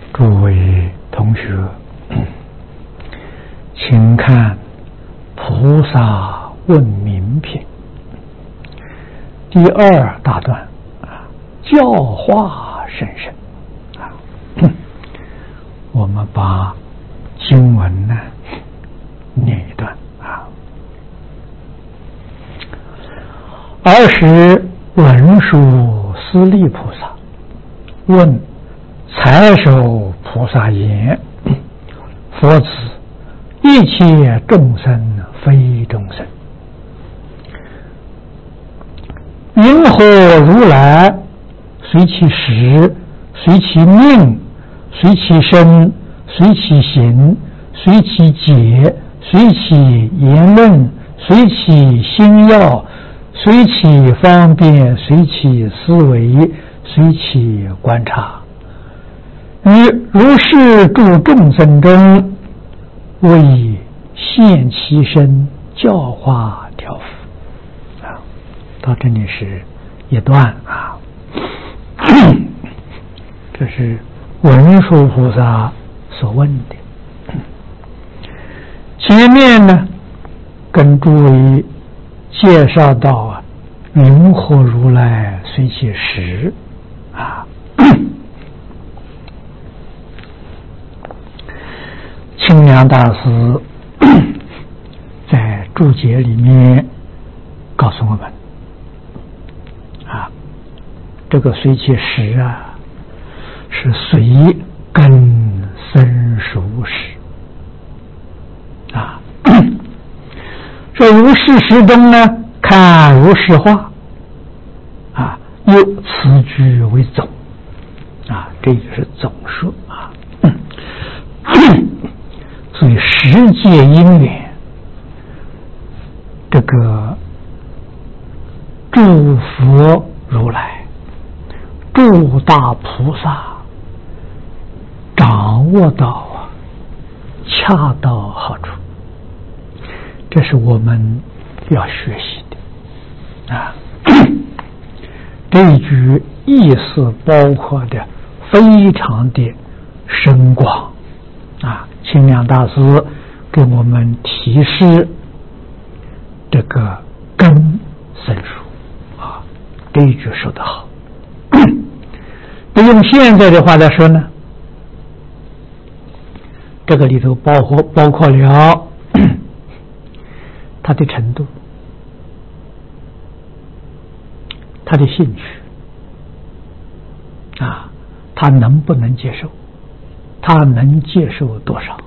诸位同学，请看《菩萨问名品》第2大段教化甚深我们把经文呢念一段20文殊师利菩萨问财首菩萨言：佛子，一切众生非众生，云何如来随其时，随其命，随其身，随其行，随其解，随其言论，随其心要，随其方便，随其思维，随其观察，于如是诸众生中，为现其身，教化调伏到这里是一段这是文殊菩萨所问的。前面呢，跟诸位介绍到云何如来随其时清凉大师在注解里面告诉我们这个随其时是随根生熟时这如是时中呢，看如是化又此句为总这就是总说所以十界因缘，这个诸佛如来、诸大菩萨掌握到恰到好处，这是我们要学习的这一句意思包括的非常的深广清凉大师给我们提示这个根深熟这一句说得好用现在的话来说呢，这个里头包括了他的程度，他的兴趣他能不能接受，他能接受多少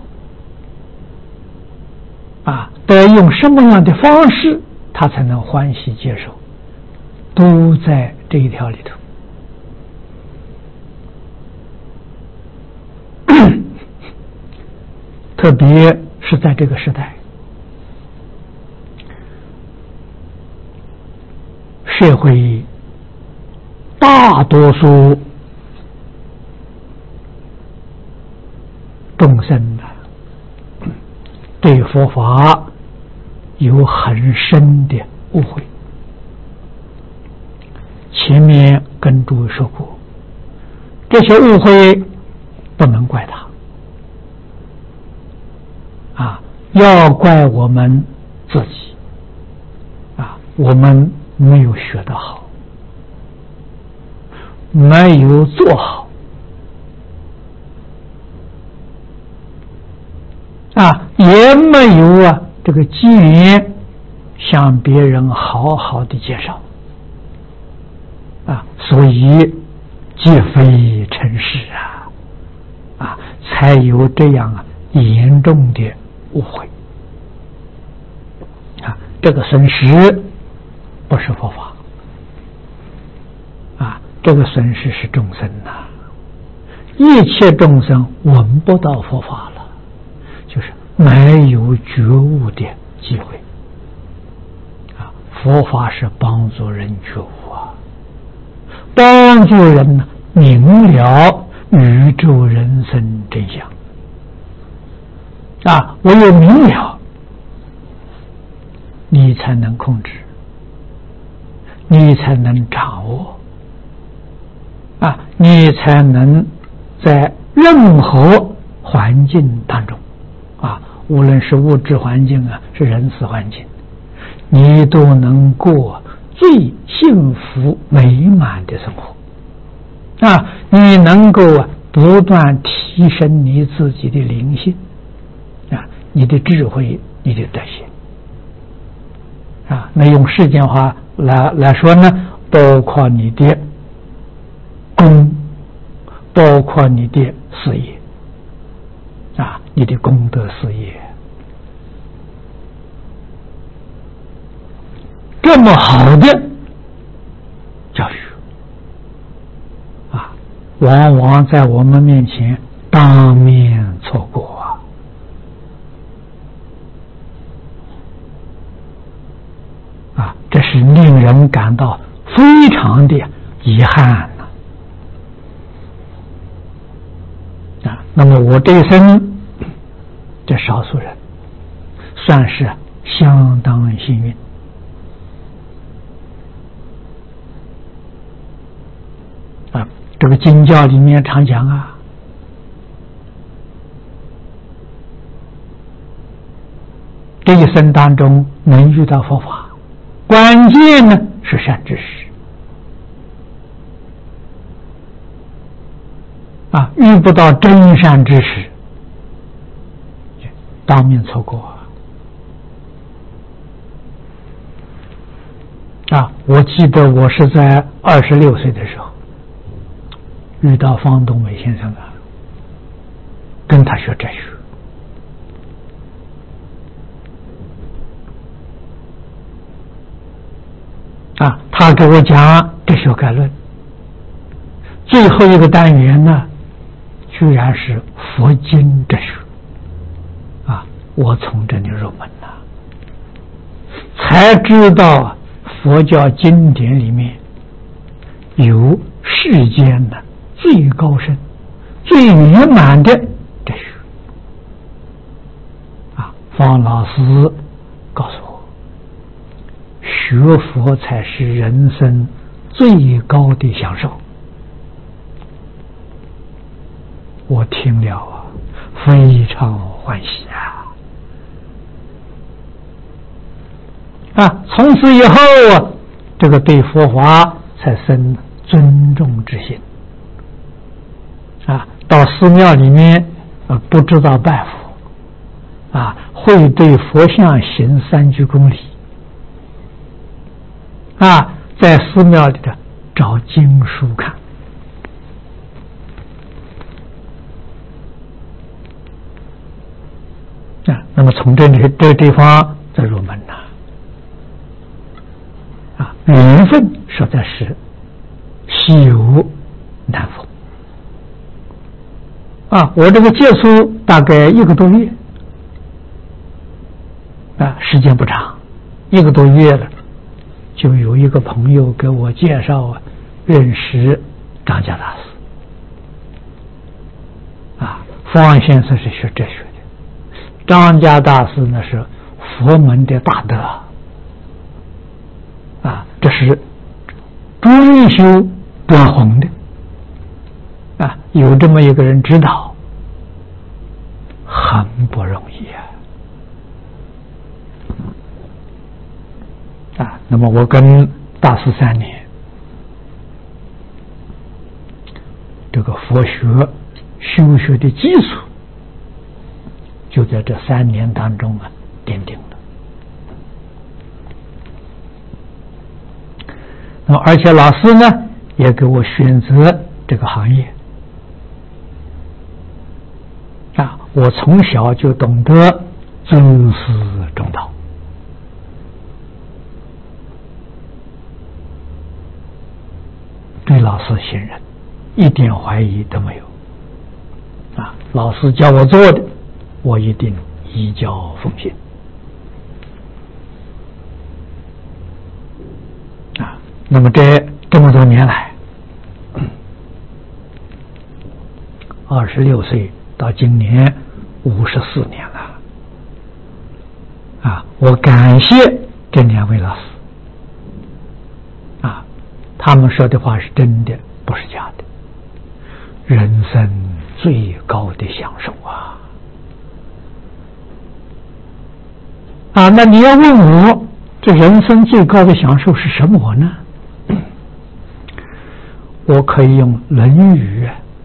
得用什么样的方式他才能欢喜接受，都在这一条里头特别是在这个时代，社会大多数众生对佛法有很深的误会。前面跟诸位说过，这些误会不能怪他要怪我们自己我们没有学得好，没有做好也没有这个机缘向别人好好的介绍所以既非成事才有这样严重的误会这个损失不是佛法这个损失是众生一切众生闻不到佛法了，就是没有觉悟的机会佛法是帮助人觉悟帮助人明了宇宙人生真相唯有明了，你才能控制，你才能掌握你才能在日任何环境当中啊，无论是物质环境啊，是人事环境，你都能过最幸福美满的生活啊！你能够不断提升你自己的灵性啊，你的智慧，你的德行啊。那用世间话来说呢，包括你的功，包括你的事业啊，你的功德事业。这么好的教育啊，往往在我们面前当面错过啊，这是令人感到非常的遗憾啊。那么我这一生这少数人算是相当幸运啊。这个经教里面常讲啊，这一生当中能遇到佛法，关键呢是善知识啊，遇不到真善知识，当面错过啊！我记得我是在26岁的时候遇到方东伟先生啊，跟他学哲学啊，他给我讲哲学概论，最后一个单元呢，居然是佛经哲学啊！我从这里入门了，才知道佛教经典里面有世间的最高深、最圆满的哲学啊！方老师告诉我，学佛才是人生最高的享受。我听了啊，非常欢喜啊！从此以后啊，这个对佛法才生尊重之心啊！到寺庙里面不知道拜佛啊，会对佛像行3鞠躬礼啊，在寺庙里的找经书看啊。那么从这个地方再入门呐啊，缘分实在是稀有难逢啊！我这个接触大概1个多月啊，时间不长，1个多月了，就有一个朋友给我介绍认识张家大师啊。方先生是学哲学的，张家大师呢是佛门的大德啊，这是追修端红的啊，有这么一个人指导，很不容易啊。那么我跟大师3年，这个佛学修学的基础就在这3年当中奠定了。那么而且老师呢也给我选择这个行业啊，我从小就懂得尊师重道对老师信任，一点怀疑都没有啊！老师教我做的，我一定依教奉行啊！那么这么多年来，26岁到今年54年了啊！我感谢这2位老师他们说的话是真的，不是假的。人生最高的享受啊！那你要问我，这人生最高的享受是什么呢？我可以用《论语》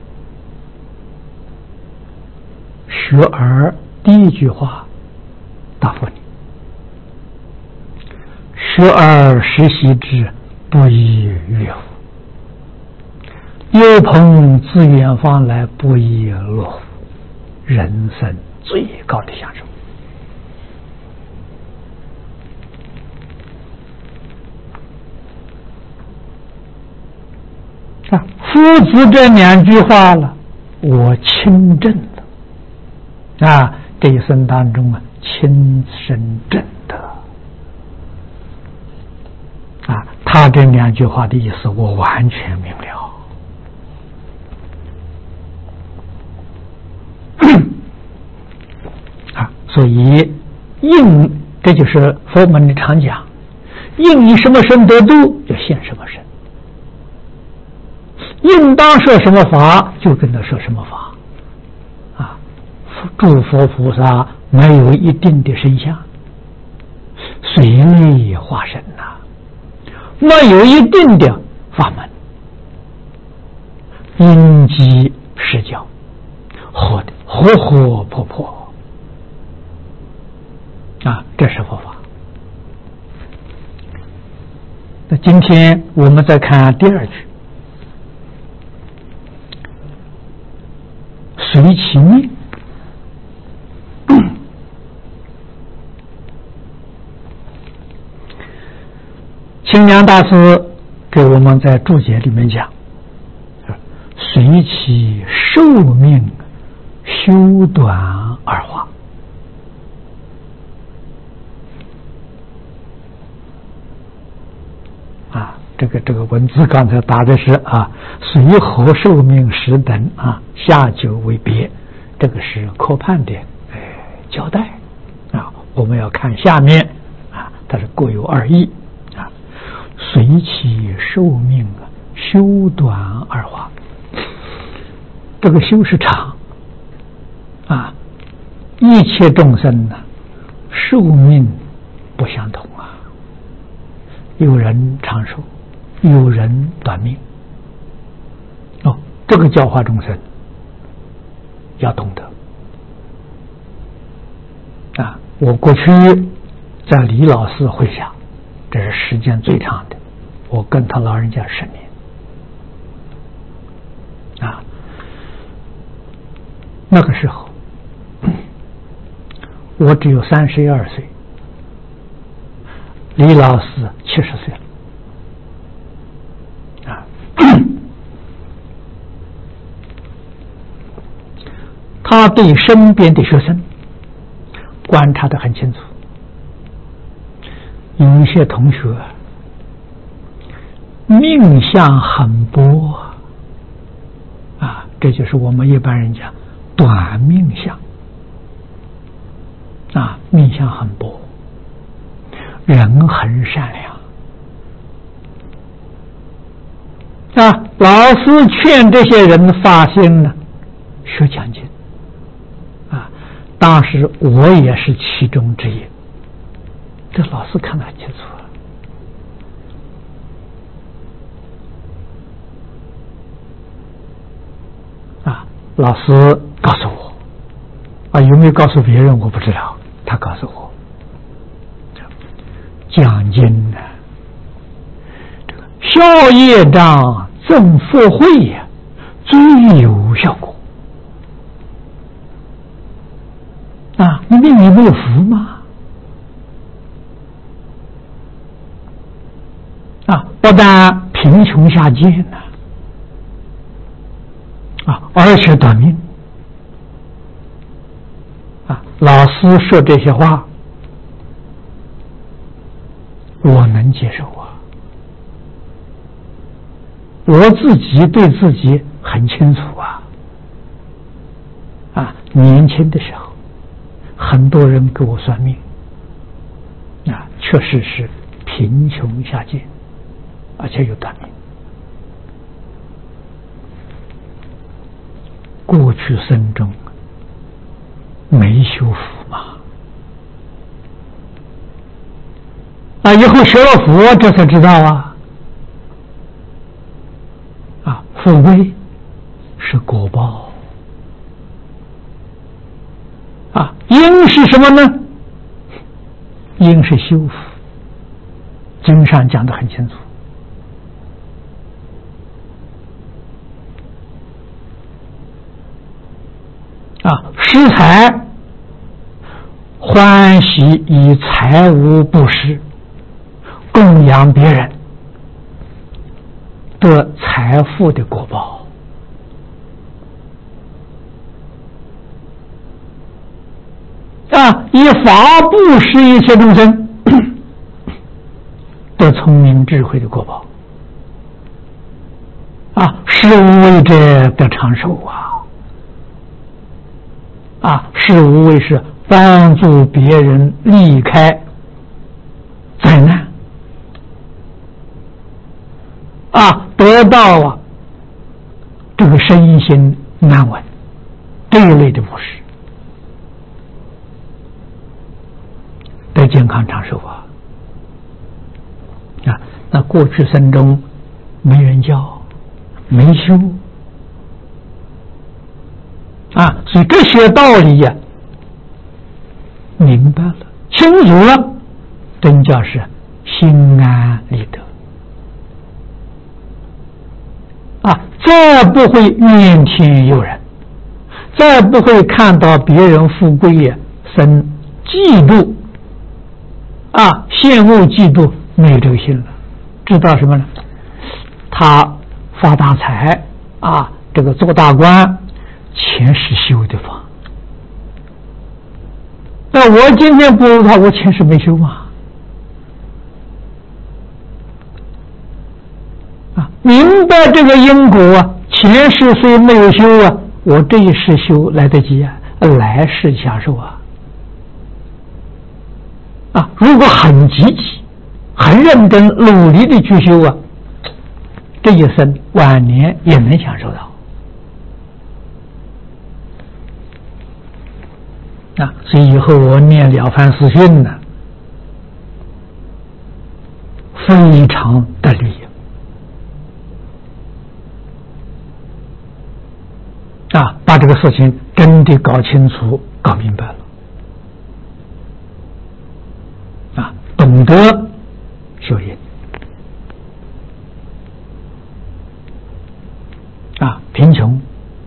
学而第一句话答复你：学而时习之，不亦乐乎？有朋自远方来，不亦乐乎？人生最高的享受。夫子这两句话了，我亲证了这一生当中亲身证得他这两句话的意思我完全明了。所以应，这就是佛门的常讲，应以什么身得度，就现什么身。应当说什么法，就跟他说什么法诸佛菩萨没有一定的身相，随类化身没有一定的法门，因机施教，活得活活泼泼这是佛法。那今天我们再看第二句，随其命。清凉大师给我们在注解里面讲，随其寿命修短而化。这个文字刚才答的是随和寿命时等下九为别，这个是科判的交代我们要看下面它是各有二义随其寿命修短而化。这个修是长一切众生寿命不相同有人长寿，有人短命这个教化众生要懂得我过去在李老师会下，这是时间最长的，我跟他老人家10年那个时候我只有32岁，李老师70岁了他对身边的学生观察得很清楚，有一些同学命相很薄这就是我们一般人讲短命相命相很薄，人很善良老师劝这些人发心呢学讲经当时我也是其中之一，这老师看得很清楚老师告诉我有没有告诉别人我不知道，他告诉我讲经这个消业障增福慧最有效果你命里没有福吗不但贫穷下贱而且短命老师说这些话我能接受我自己对自己很清楚年轻的时候很多人给我算命确实是贫穷下贱，而且有短命过去生中没修福嘛，以后学了佛，这才知道富贵是果报因是什么呢？因是修福，经上讲得很清楚施财欢喜以财物布施，供养别人，得财富的果报以法布施一切众生，得聪明智慧的果报施无畏者得长寿施无畏是帮助别人离开灾难得到这个身心安稳，这一类的布施得健康长寿那过去生中没人教，没修所以这些道理明白了，清楚了，真叫是心安理得再不会怨天尤人，再不会看到别人富贵生嫉妒羡慕嫉妒，没有这个心了，知道什么呢？他发大财这个做大官，前世修的法，那我今天不如他，我前世没修嘛明白这个因果前世虽没有修我这一世修来得及来世享受如果很积极很认真努力的去修这一生晚年也能享受到所以以后我念了凡四训呢，非常的利益把这个事情真的搞清楚搞明白了懂得修业贫穷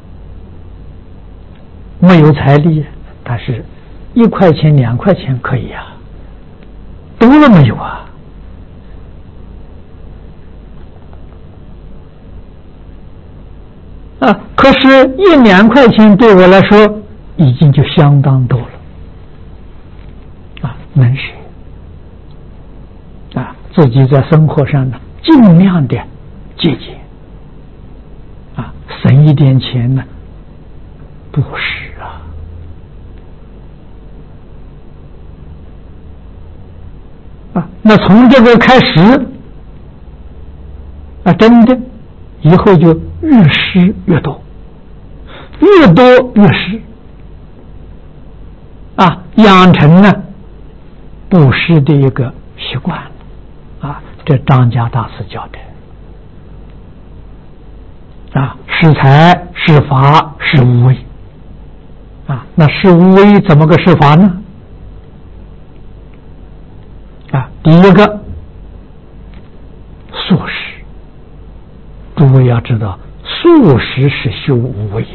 没有财力，但是1块钱2块钱可以多了没有可是1、2块钱对我来说已经就相当多了能学自己在生活上呢尽量的节俭省一点钱呢布施那从这个开始真的以后就越施越多，越多越施养成呢布施的一个习惯这张家大师教的施财施法施无畏那施无畏怎么个施法呢？第一个素食，诸位要知道素食是修无畏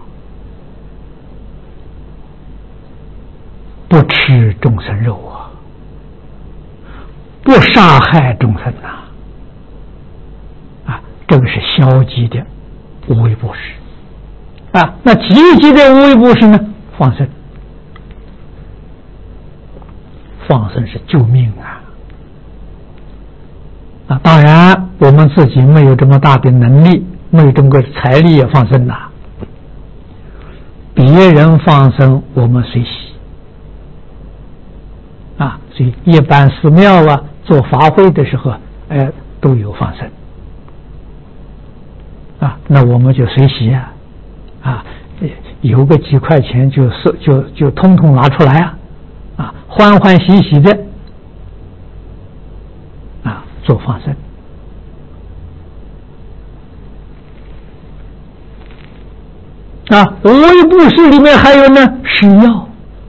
不吃众生肉不杀害众生这个是消极的无畏布施那积极的无畏布施呢？放生，放生是救命当然我们自己没有这么大的能力，没有这么个财力也放生别人放生我们随喜所以一般寺庙做法会的时候都有放生那我们就随喜有个几块钱就通通拿出来欢欢喜喜的做放生。无为布施里面还有呢施药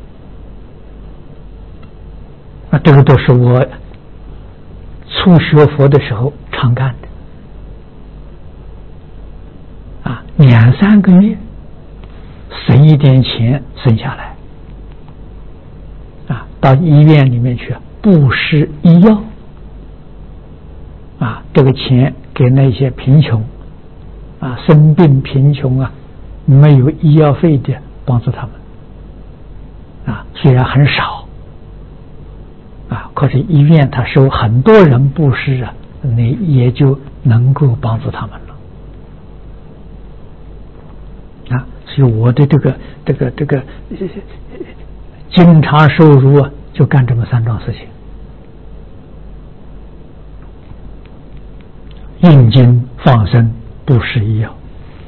这个都是我初学佛的时候常干的2-3个月省一点钱省下来到医院里面去布施医药这个钱给那些贫穷生病贫穷没有医药费的帮助他们虽然很少可是医院他收很多人布施你也就能够帮助他们了所以我的这个经常收入就干这么3桩事情：印经、放生、布施医药。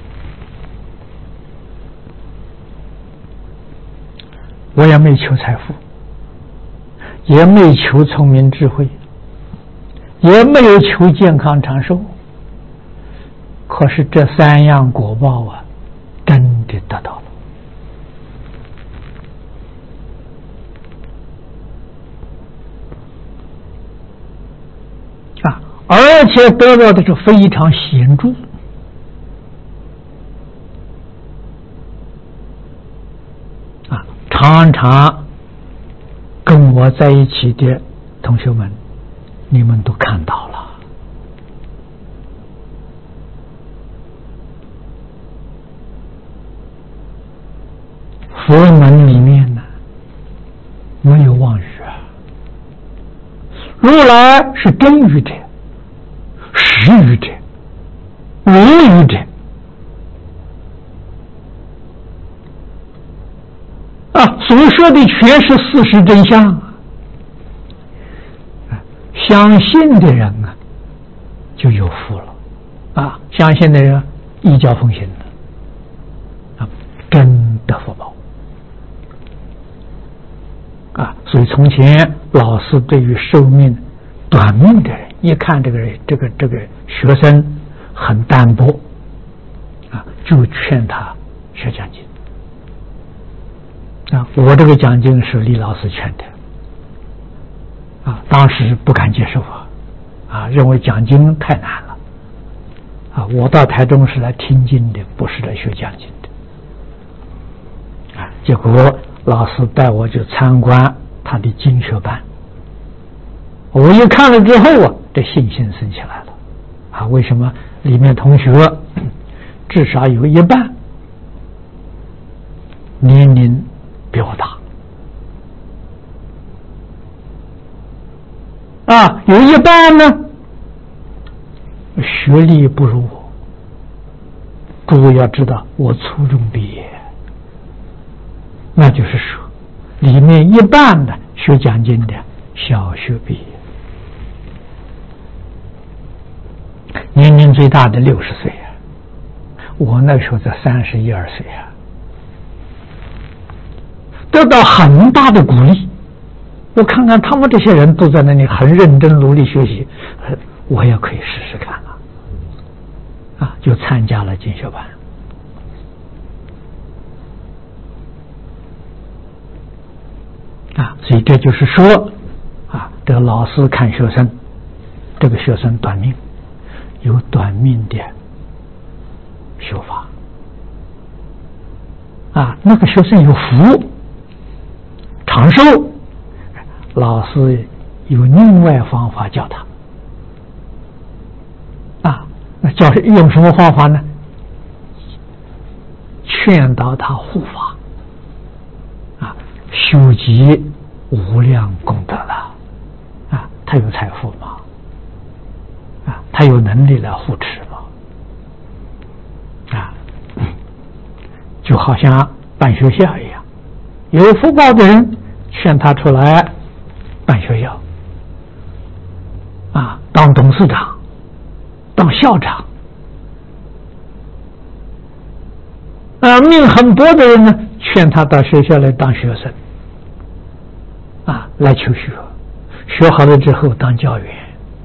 我也没求财富，也没求聪明智慧，也没有求健康长寿，可是这3样果报真的得到了而且得到的是非常显著常常跟我在一起的同学们，你们都看到了佛门里面呢没有妄语如来是真语者、实语者、无语者所说的全是事实真相相信的人就有福了相信的人依教奉行了真的福报所以从前老师对于寿命短命的人，一看这个学生很单薄就劝他学讲经我这个讲经是李老师劝的当时不敢接受认为讲经太难了我到台中是来听经的，不是来学讲经的结果老师带我去参观他的经学班，我一看了之后这信心升起来了为什么里面同学至少有一半年龄比我大有一半呢学历不如我。诸位要知道我初中毕业，那就是说里面一半的学讲经的小学毕业，年龄最大的60岁我那时候才31、2岁得到很大的鼓励。我看看他们这些人都在那里很认真努力学习，我也可以试试看就参加了进修班所以这就是说这个老师看学生，这个学生短命，有短命的修法那个学生有福长寿，老师有另外方法教他那教用什么方法呢？劝导他护法修集无量功德了他有财富吗？他有能力来护持吗？就好像办学校一样，有福报的人劝他出来办学校当董事长，当校长命很薄的人呢，劝他到学校来当学生，来求学，学好了之后当教员。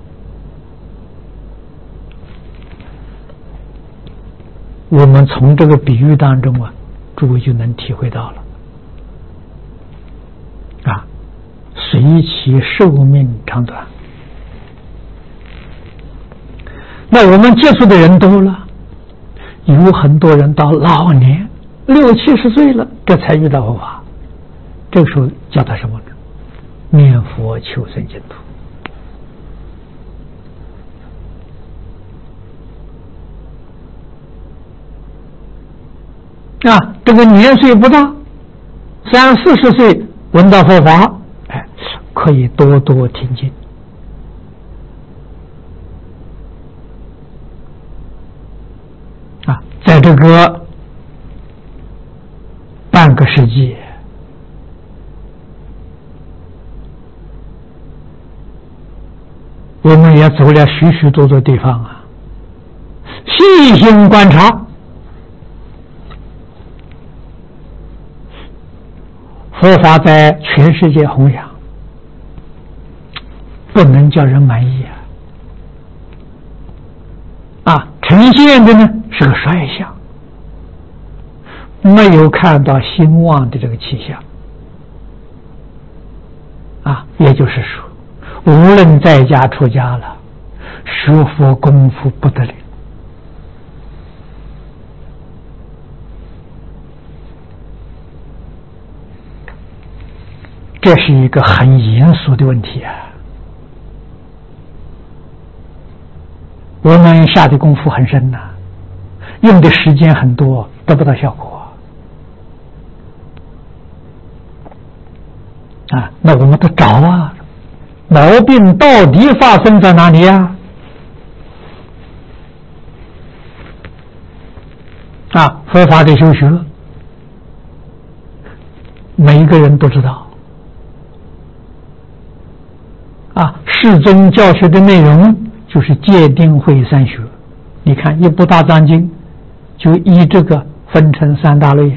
我们从这个比喻当中诸位就能体会到了，随其寿命长短。那我们接触的人多了，有很多人到老年60、70岁了，这才遇到佛法。这个时候叫他什么呢？念佛求生净土。这个年岁不大，30、40岁闻到佛法，可以多多听经。在这个半个世纪，我们也走了许许多多地方细心观察，佛法在全世界弘扬，不能叫人满意呈现的呢是个衰相，没有看到兴旺的这个气象也就是说，无论在家出家了，学佛功夫不得了。这是一个很严肃的问题我们下的功夫很深用的时间很多，得不到效果那我们得找毛病到底发生在哪里佛法的修学，每一个人都知道世宗教学的内容就是戒定慧三学。你看一部大藏经就依这个分成3大类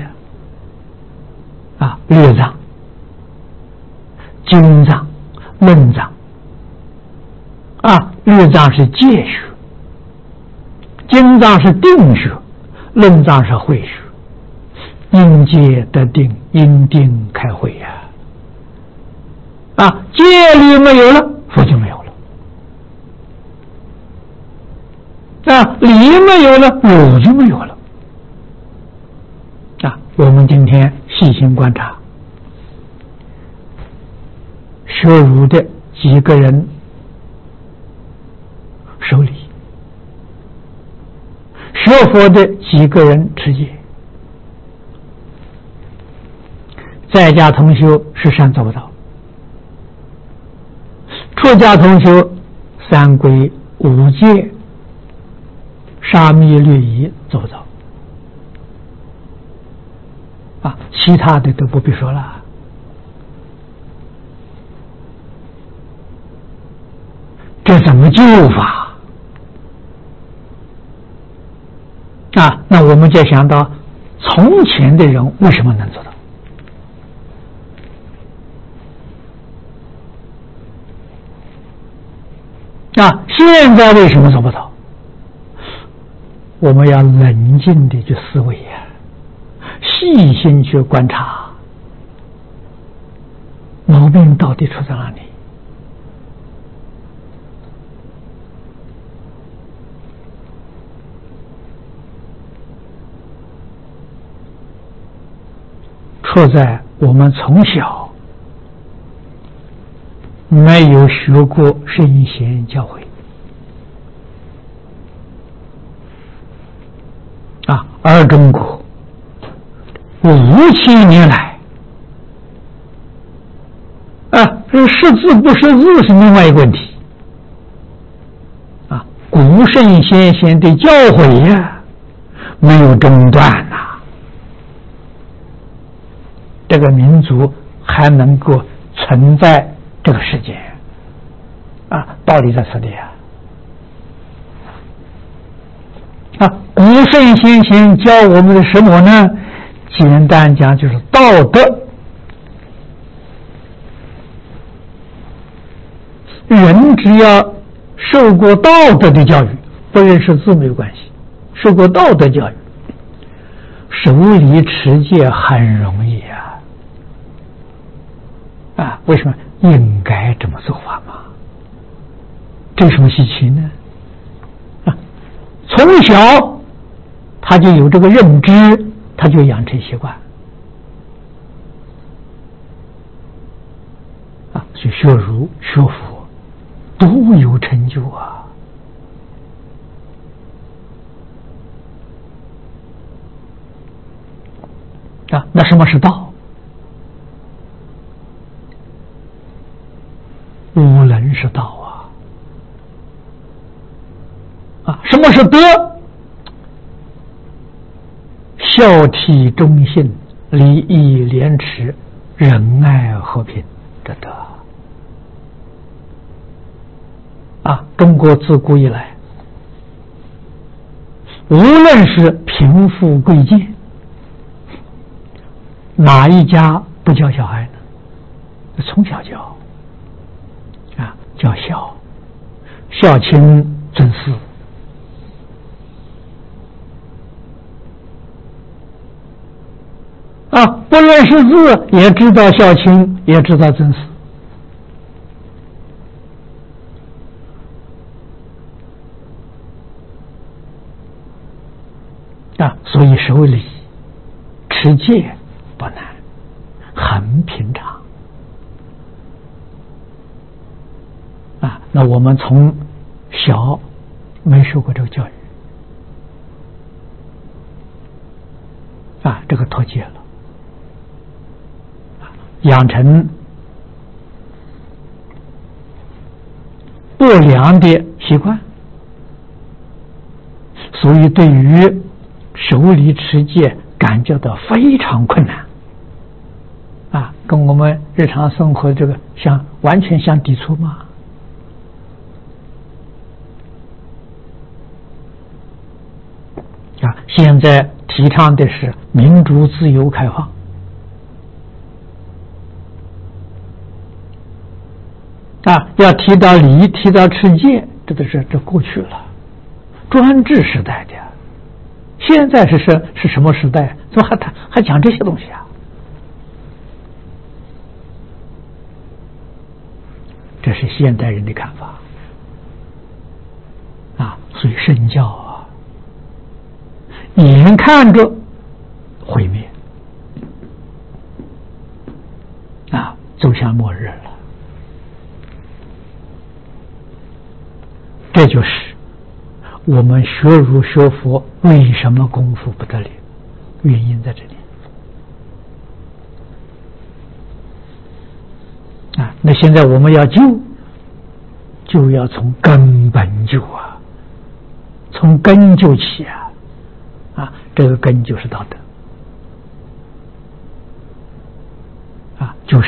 略藏、经藏、论藏略藏是戒学，经藏是定学，论藏是慧学。因戒得定，因定开慧戒律没有了，佛就没有了理没有了，有就没有了我们今天细心观察，学儒的几个人守礼，学佛的几个人持戒，在家同修是善做不到，出家同修3归5戒沙弥律仪做不到其他的都不必说了这怎么救法那我们就想到从前的人为什么能做到现在为什么做不到？我们要冷静地去思维细心去观察毛病到底出在哪里出在我们从小没有学过圣贤教诲而中国5000年来这识字不识字是另外一个问题古圣先贤的教诲没有中断这个民族还能够存在这个世界道理在此地古圣先贤教我们的什么呢？简单讲就是道德。人只要受过道德的教育，不认识字没有关系，受过道德教育，守礼持戒很容易为什么？应该这么做法嘛，这有什么稀奇呢？从小他就有这个认知，他就养成习惯所以学儒学佛都有成就那什么是道？无能是道什么是德？孝悌忠信、礼义廉耻、仁爱和平的德中国自古以来，无论是贫富贵贱，哪一家不教小孩呢？从小教叫孝亲尊师不认识字也知道孝亲，也知道尊师所以守礼持戒不难，很平常那我们从小没受过这个教育这个脱节了，养成不良的习惯，所以对于守礼持戒感觉到非常困难跟我们日常生活这个完全相抵触吗？现在提倡的是民主、自由、开放要提到礼，提到持戒，这过去了，专制时代的。现在是什么时代？怎么还讲这些东西这是现代人的看法所以圣教眼看着毁灭走向末日了。这就是我们学儒学佛为什么功夫不得了，原因在这里那现在我们要救，就要从根本救从根救起这个根就是道德就是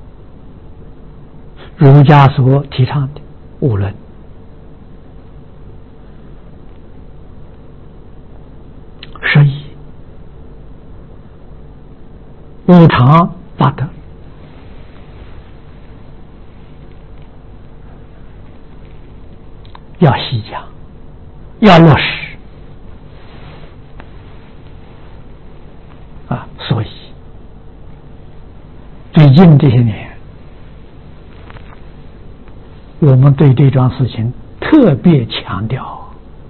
儒家所提倡的五伦十义五常八德要细讲，要落实所以最近这些年我们对这桩事情特别强调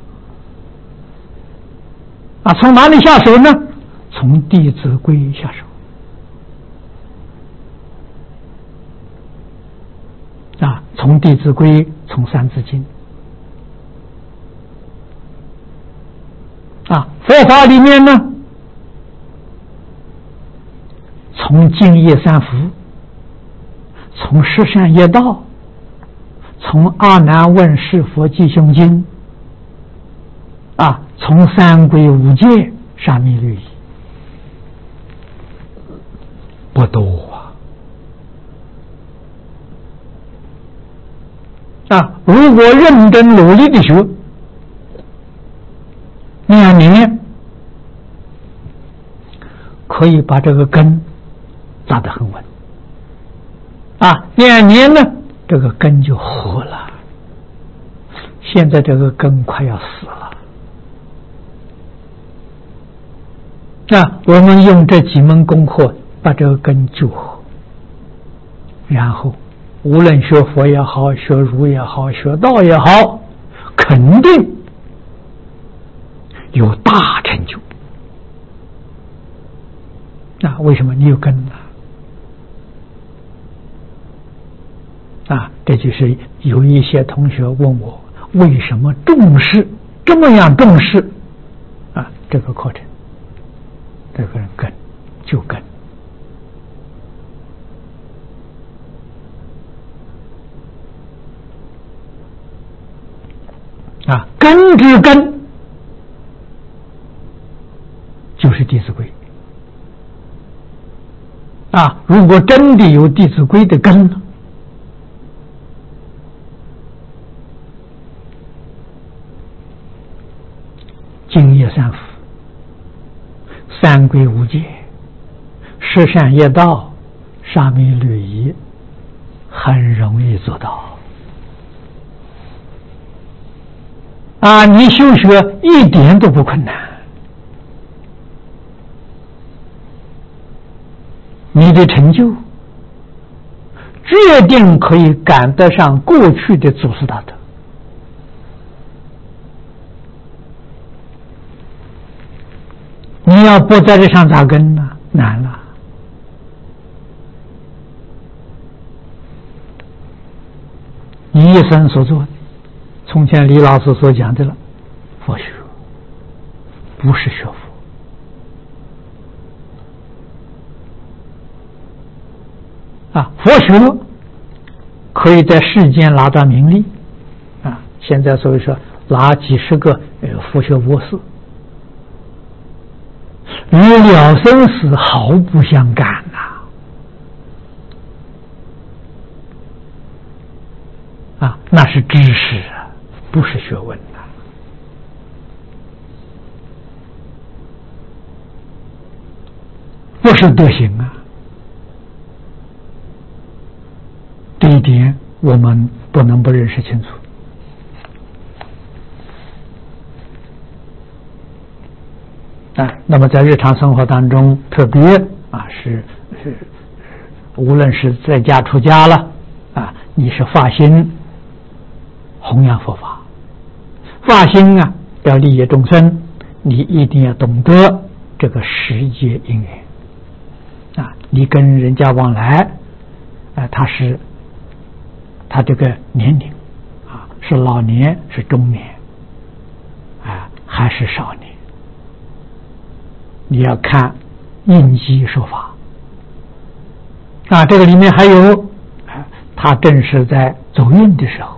从哪里下手呢？从《弟子规》下手从《弟子规》，从《三字经》佛法里面呢，从净业三福，从十善业道，从阿难问是佛记胸经从三规五戒沙弥律仪不多如果认真努力的学， 2年可以把这个根扎得很稳2年呢，这个根就活了。现在这个根快要死了，我们用这几门功课把这个根救活，然后无论学佛也好，学儒也好，学道也好，肯定有大成就。为什么？你有根这就是有一些同学问我，为什么重视这么样重视这个课程？这个人根就根根之根就是《弟子规》如果真的有《弟子规》的根呢，敬业三福、三规五戒、十善业道、沙弥律仪，很容易做到你修学一点都不困难，你的成就决定可以赶得上过去的祖师大德。你要不在这上扎根呢，难了。你一生所做的，从前李老师所讲的了，佛学不是学佛佛学可以在世间拿到名利现在所以说拿几十个佛学博士，与了生死毫不相干那是知识不是学问不是德行这一点我们不能不认识清楚那么在日常生活当中，特别是无论是在家出家了你是发心弘扬佛法，发心要利益众生，你一定要懂得这个时节因缘你跟人家往来他这个年龄是老年是中年还是少年，你要看应机说法这个里面还有他正是在走运的时候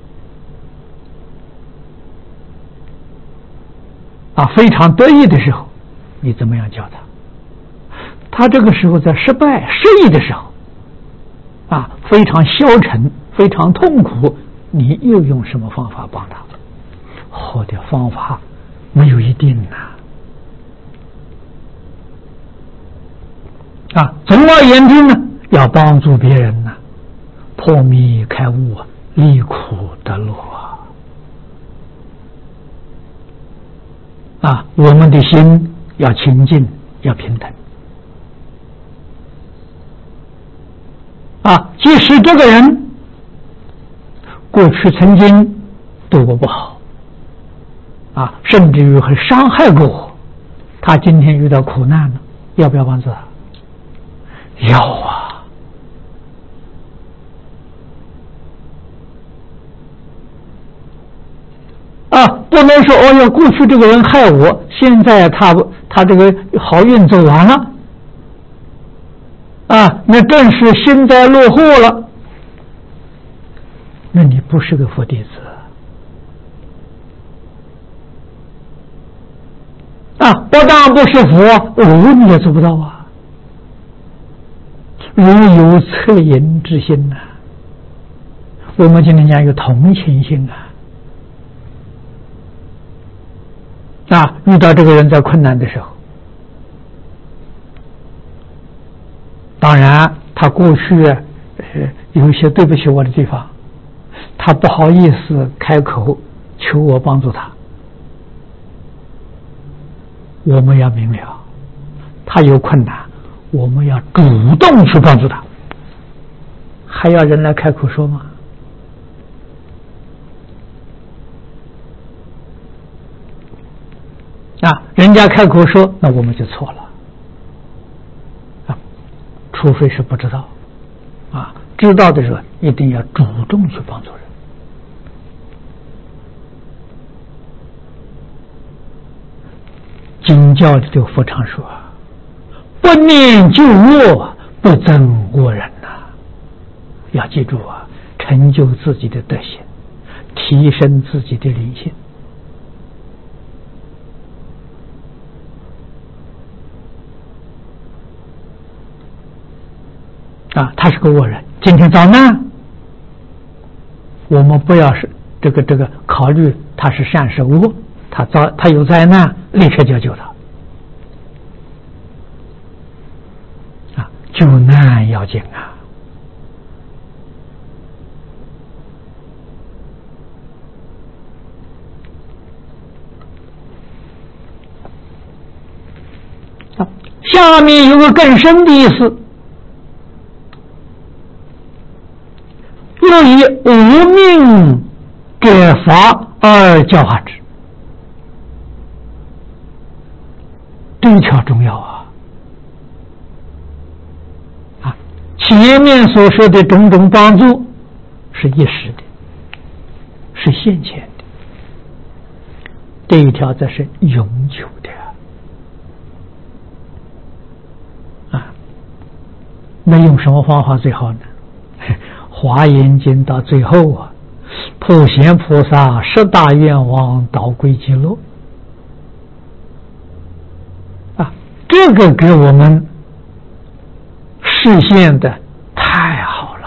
非常得意的时候，你怎么样教他这个时候在失败失意的时候非常消沉非常痛苦，你又用什么方法帮他？好的方法没有一定总而言之呢，要帮助别人破迷开悟离苦得乐我们的心要清净要平等即使这个人过去曾经对我不好甚至于很伤害过我，他今天遇到苦难了，要不要帮助他？要不能说要过去这个人害我，现在他这个好运走完了那正是幸灾乐祸了，那你不是个佛弟子我当然不是佛，儒你也做不到儒有恻隐之心我们今天讲有同情心遇到这个人在困难的时候，当然他过去有一些对不起我的地方，他不好意思开口求我帮助他，我们要明了，他有困难，我们要主动去帮助他，还要人来开口说吗？人家开口说，那我们就错了除非是不知道知道的时候一定要主动去帮助人。经教里头佛常说，不念旧恶，不增恶人要记住成就自己的德行，提升自己的灵性他是个恶人，今天遭难，我们不要是这个考虑他是善是恶，他有灾难，立刻就要救他救难要紧下面有个更深的意思，又以无命给法而教化之，这一条重要前面所说的种种帮助是一时的，是现前的，这一条则是永久的那用什么方法最好呢？华严经到最后普贤菩萨10大愿望导归极乐这个给我们实现的太好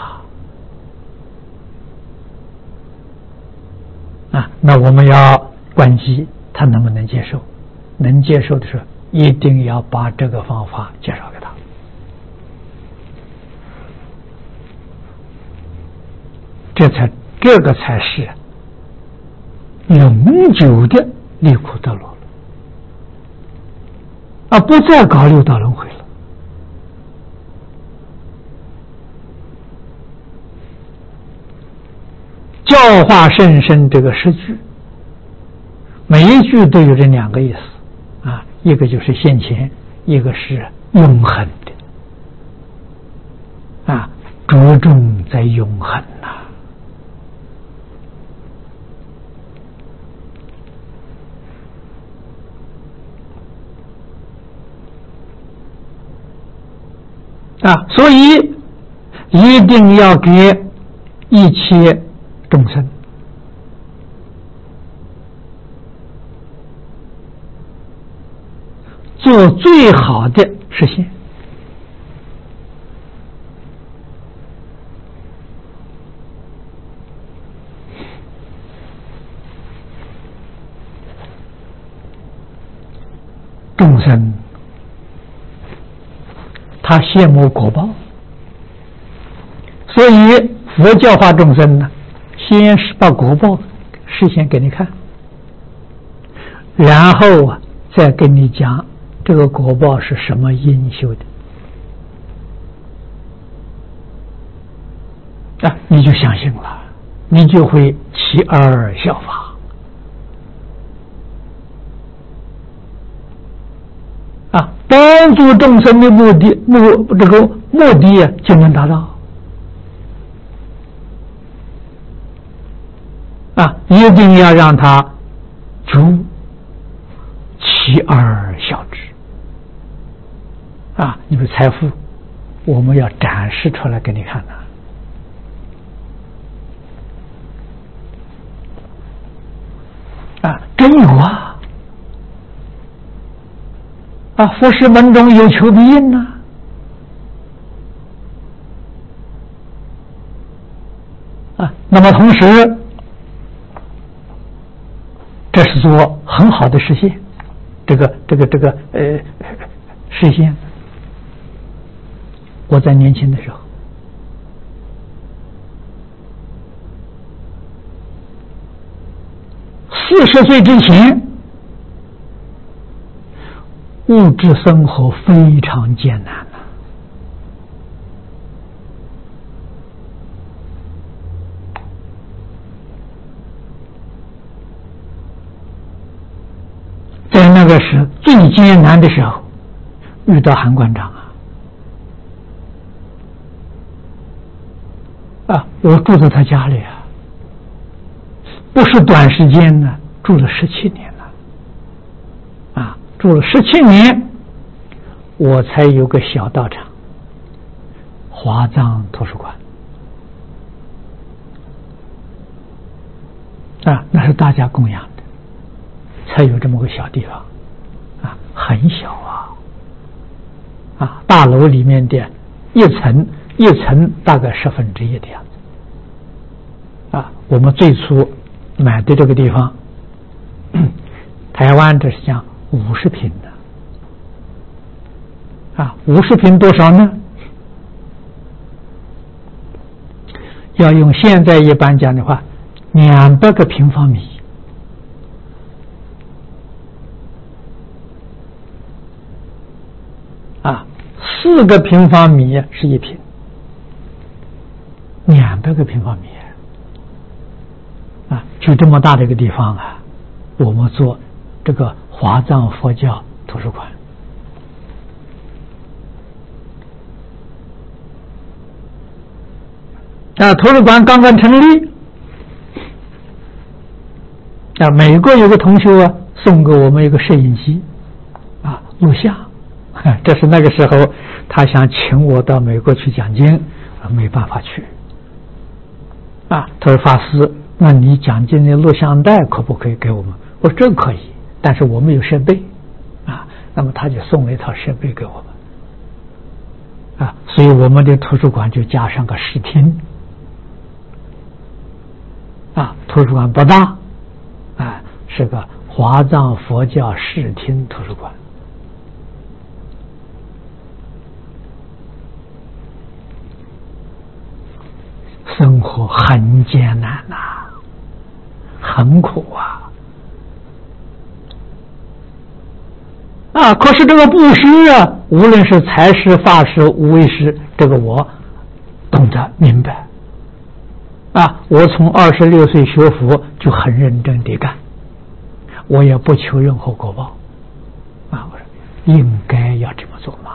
了那我们要观机他能不能接受，能接受的时候一定要把这个方法介绍给他，这个才是永久的离苦得乐不再搞六道轮回了。教化甚深这个10句，每一句都有这2个意思一个就是现前，一个是永恒的着重在永恒所以一定要给一切众生做最好的实现。众生他羡慕果报，所以佛教化众生呢，先是把果报实现给你看，然后再跟你讲这个果报是什么因修的你就相信了，你就会起而效法帮助众生的目的就能达到一定要让他足起而效之你的财富我们要展示出来给你看真有佛事门中有求必应那么同时这是做很好的实现实现。我在年轻的时候，40岁之前，物质生活非常艰难了。在那个时最艰难的时候，遇到韩馆长我住在他家里不是短时间呢，住了17年了住了17年，我才有个小道场，华藏图书馆那是大家供养的，才有这么个小地方很小大楼里面的一层大概1/10的样子我们最初买的这个地方，台湾这是讲50平的50平多少呢？要用现在一般讲的话，200个平方米4个平方米是1平，200个平方米就这么大的一个地方我们做这个华藏佛教图书馆图书馆刚刚成立美国有个同学送给我们一个摄影机录像这是那个时候他想请我到美国去讲经没办法去他说法师，那你讲经的录像带可不可以给我们？我说这可以，但是我们有设备那么他就送了一套设备给我们所以我们的图书馆就加上个视听图书馆不大是个华藏佛教视听图书馆生活很艰难很苦可是这个布施无论是财施、法施、无为施，这个我懂得明白我从26岁学佛就很认真地干，我也不求任何果报我说应该要这么做嘛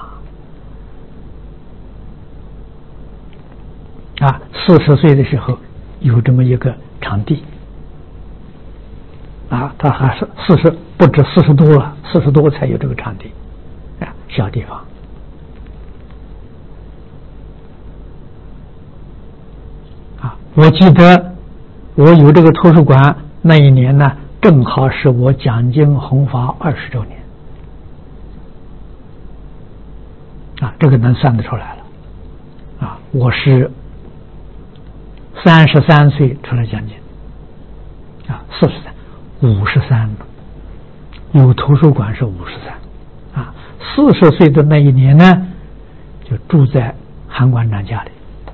40岁的时候有这么一个场地他还是40不止40多了，40多才有这个场地小地方我记得我有这个图书馆那一年呢，正好是我讲经弘法20周年这个能算得出来了我是33岁出来讲经53有图书馆是5340岁的那一年呢，就住在韩馆长家里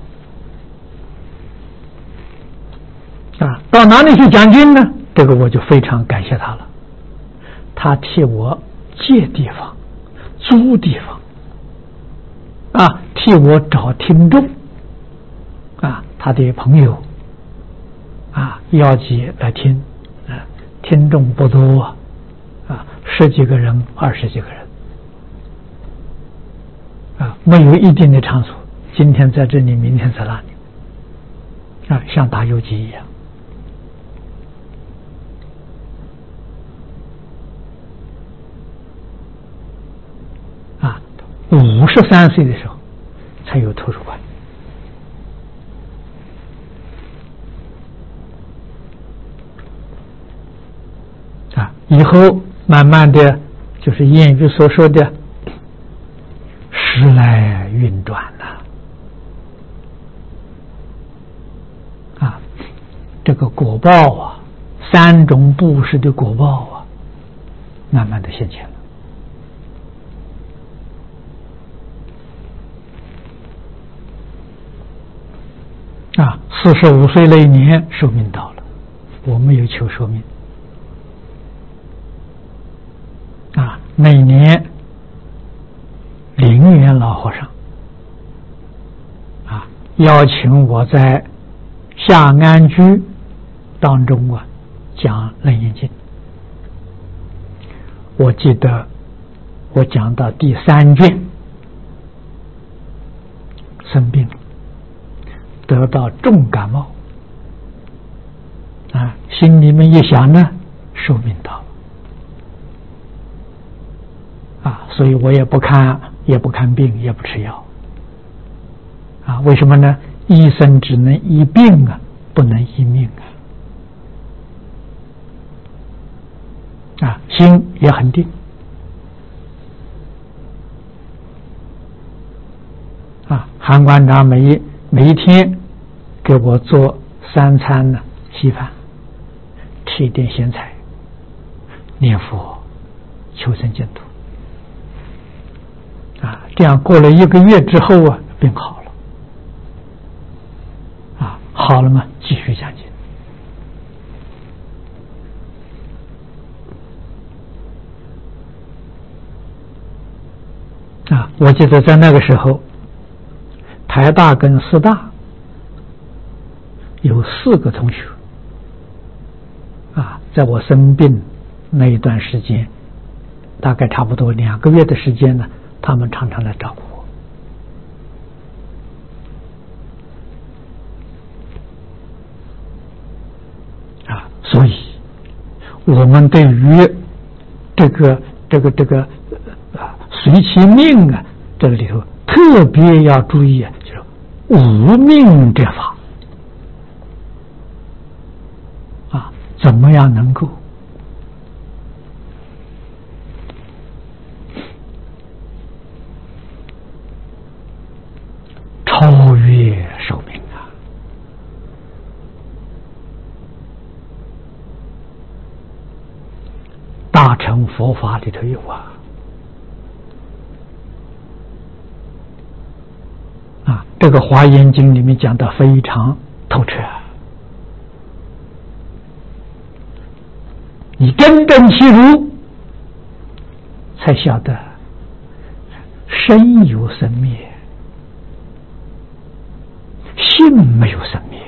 到哪里去讲经呢？这个我就非常感谢他了，他替我借地方租地方替我找听众他的朋友邀集来听听众不多10几个人20几个人没有一定的场所，今天在这里明天在那里像打游击一样53岁的时候才有图书馆以后慢慢的就是谚语所说的时来运转这个果报3种布施的果报慢慢的现前了。45岁那一年寿命到了，我没有求寿命。那一年灵源老和尚邀请我在下安居当中讲《楞严经》。我记得我讲到第3卷，生病了，得到重感冒心里面一想呢，寿命到了所以我也不看病，也不吃药为什么呢？医生只能医病不能医命心也很定韩馆长每一天给我做3餐稀饭，吃一点咸菜，念佛求生净土这样过了1个月之后病好了好了嘛，继续讲经我记得在那个时候，台大跟师大有4个同学在我生病那一段时间，大概差不多2个月的时间呢，他们常常来照顾我所以我们对于这个随其命这个里头特别要注意就是无命之法怎么样能够超越寿命大乘佛法里头有这个《华严经》里面讲的非常透彻你真正其如，才晓得身有生灭，性没有生灭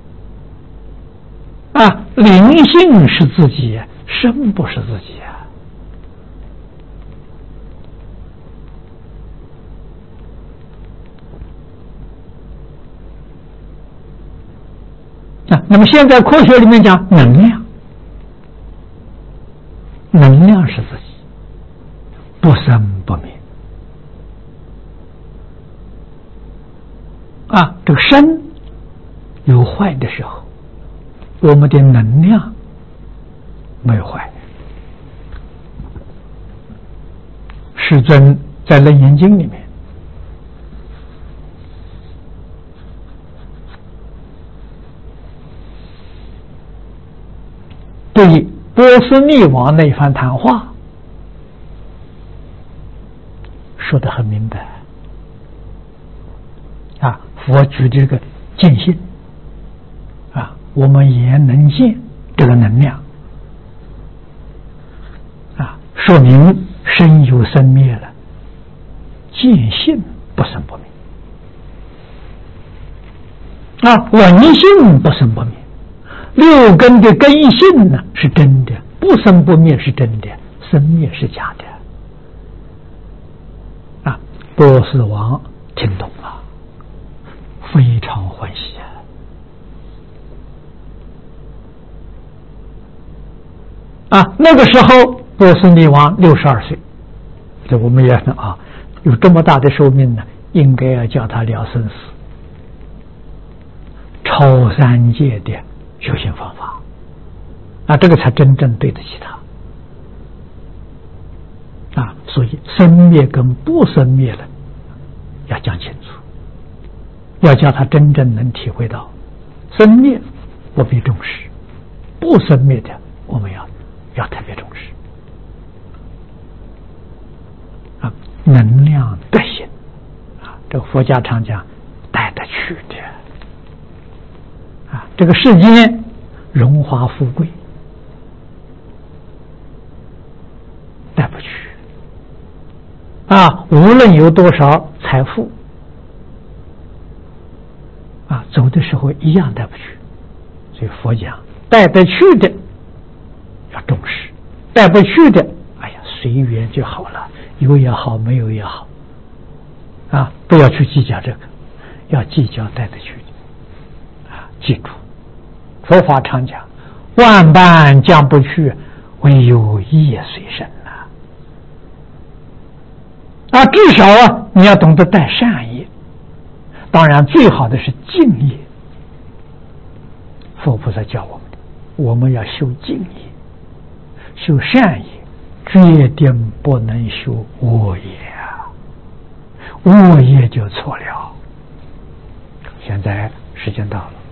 灵性是自己，身不是自己那么现在科学里面讲能量是自己，不生不灭这个身有坏的时候，我们的能量没有坏。世尊在《楞严经》里面对波斯匿王那一番谈话说得很明白佛举这个见性我们眼能见这个能量说明身有生灭了，见性不生不灭闻性不生不灭，6根的根性呢是真的，不生不灭是真的，生灭是假的波斯王听懂了，非常欢喜那个时候波斯匿王62岁，这我们也有这么大的寿命呢，应该要叫他了生死，超3界的修行方法这个才真正对得起他所以生灭跟不生灭了要讲清楚，要叫他真正能体会到生灭我必重视，不生灭的我们要特别重视能量德行啊，这个佛家常讲带得去的啊，这个世间荣华富贵带不去啊，无论有多少财富啊，走的时候一样带不去。所以佛讲带得去的要重视，带不去的哎呀随缘就好了，有也好，没有也好啊，不要去计较这个，要计较带得去的啊。记住佛法常讲万般将不去，唯有业随身啊，至少啊你要懂得带善业，当然最好的是净业。佛菩萨教我们的，我们要修净业，修善业，决定不能修恶业啊，恶业就错了。现在时间到了。